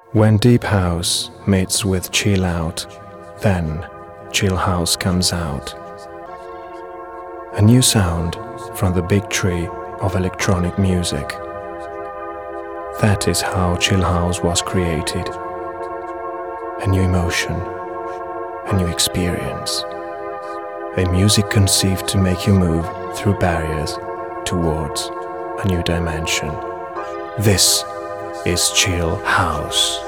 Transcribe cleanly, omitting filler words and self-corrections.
When deep house meets with chill out, then chill house comes out. A new sound from the big tree of electronic music. That is how chill house was created. A new emotion, a new experience. A music conceived to make you move through barriers towards a new dimension. This is chill house.